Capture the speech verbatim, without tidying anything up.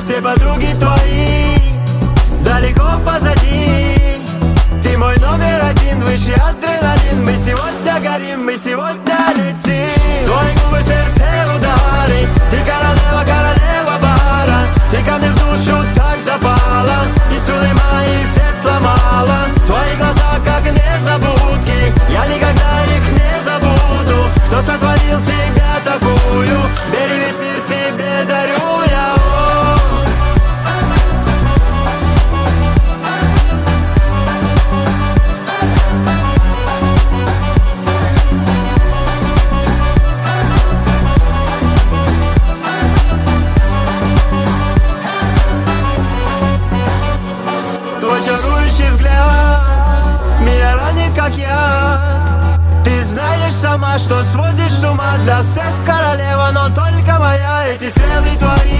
все подруги твои далеко позади. Ты мой номер один, выше адреналин. Мы сегодня горим, мы сегодня летим. Твои губы, сердце в ударе. Ты королева, королева бара. Ты ко мне в душу так запала, и струны мои все сломала. Твои глаза как незабудки, я никогда их не забуду. Кто сотворил тебя такую? Бери, весь мир тебе дарю я. Твой чарующий взгляд меня ранит как яд. Ты знаешь сама, что сводишь с ума. Для всех королева, но только моя. Эти стрелы твои